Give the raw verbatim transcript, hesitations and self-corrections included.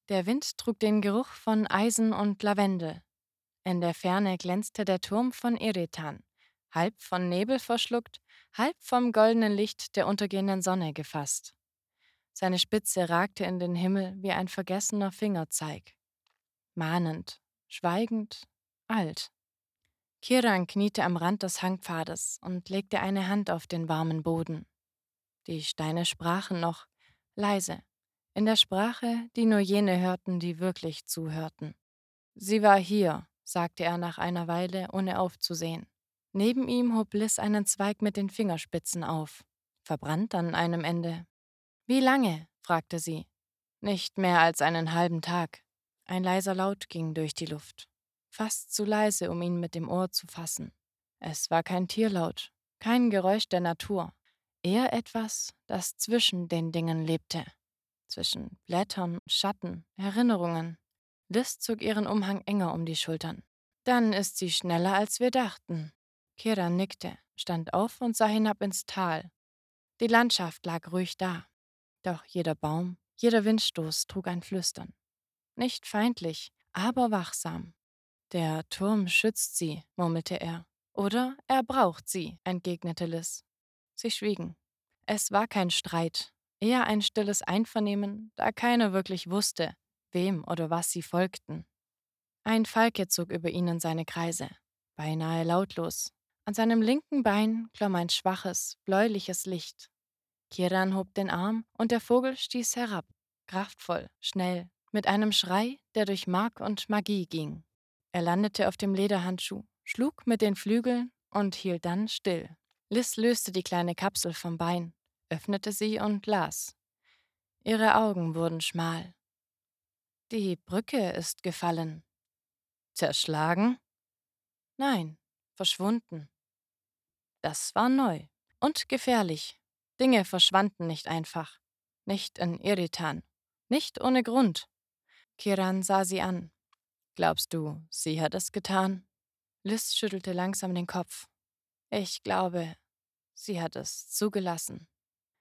Der Wind trug den Geruch von Eisen und Lavendel. In der Ferne glänzte der Turm von Eretan, halb von Nebel verschluckt, halb vom goldenen Licht der untergehenden Sonne gefasst. Seine Spitze ragte in den Himmel wie ein vergessener Fingerzeig. Mahnend, schweigend, alt. Kiran kniete am Rand des Hangpfades und legte eine Hand auf den warmen Boden. Die Steine sprachen noch, leise, in der Sprache, die nur jene hörten, die wirklich zuhörten. Sie war hier, sagte er nach einer Weile, ohne aufzusehen. Neben ihm hob Liz einen Zweig mit den Fingerspitzen auf, verbrannt an einem Ende. »Wie lange?« fragte sie. »Nicht mehr als einen halben Tag.« Ein leiser Laut ging durch die Luft. Fast zu leise, um ihn mit dem Ohr zu fassen. Es war kein Tierlaut, kein Geräusch der Natur, eher etwas, das zwischen den Dingen lebte. Zwischen Blättern, Schatten, Erinnerungen. Liz zog ihren Umhang enger um die Schultern. »Dann ist sie schneller, als wir dachten.« Kira nickte, stand auf und sah hinab ins Tal. Die Landschaft lag ruhig da. Doch jeder Baum, jeder Windstoß trug ein Flüstern. Nicht feindlich, aber wachsam. »Der Turm schützt sie«, murmelte er. »Oder er braucht sie«, entgegnete Liz. Sie schwiegen. Es war kein Streit, eher ein stilles Einvernehmen, da keiner wirklich wusste, wem oder was sie folgten. Ein Falke zog über ihnen seine Kreise, beinahe lautlos. An seinem linken Bein klomm ein schwaches, bläuliches Licht. Kiran hob den Arm und der Vogel stieß herab, kraftvoll, schnell, mit einem Schrei, der durch Mark und Magie ging. Er landete auf dem Lederhandschuh, schlug mit den Flügeln und hielt dann still. Liz löste die kleine Kapsel vom Bein, öffnete sie und las. Ihre Augen wurden schmal. »Die Brücke ist gefallen.« »Zerschlagen?« »Nein, verschwunden.« Das war neu und gefährlich. Dinge verschwanden nicht einfach. Nicht in Iritan. Nicht ohne Grund. Kiran sah sie an. »Glaubst du, sie hat es getan?« Liz schüttelte langsam den Kopf. »Ich glaube, sie hat es zugelassen.«